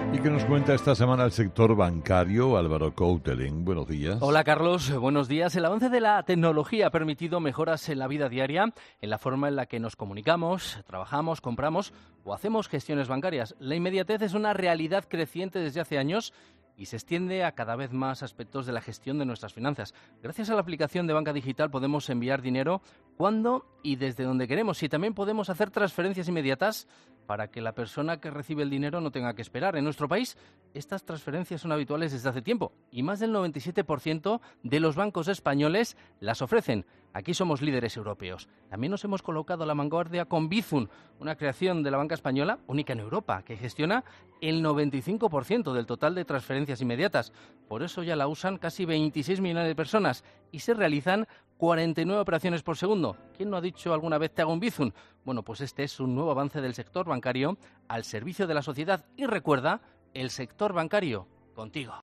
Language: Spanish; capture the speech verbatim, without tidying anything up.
¿Y qué nos cuenta esta semana el sector bancario? Álvaro Couteling, buenos días. Hola Carlos, buenos días. El avance de la tecnología ha permitido mejoras en la vida diaria, en la forma en la que nos comunicamos, trabajamos, compramos o hacemos gestiones bancarias. La inmediatez es una realidad creciente desde hace años y se extiende a cada vez más aspectos de la gestión de nuestras finanzas. Gracias a la aplicación de Banca Digital podemos enviar dinero cuando y desde donde queremos y también podemos hacer transferencias inmediatas para que la persona que recibe el dinero no tenga que esperar. En nuestro país, estas transferencias son habituales desde hace tiempo y más del noventa y siete por ciento de los bancos españoles las ofrecen. Aquí somos líderes europeos. También nos hemos colocado a la vanguardia con Bizum, una creación de la banca española única en Europa, que gestiona el noventa y cinco por ciento del total de transferencias inmediatas. Por eso ya la usan casi veintiséis millones de personas y se realizan cuarenta y nueve operaciones por segundo. ¿Quién no ha dicho alguna vez te hago un Bizum? Bueno, pues este es un nuevo avance del sector bancario al servicio de la sociedad. Y recuerda, el sector bancario, contigo.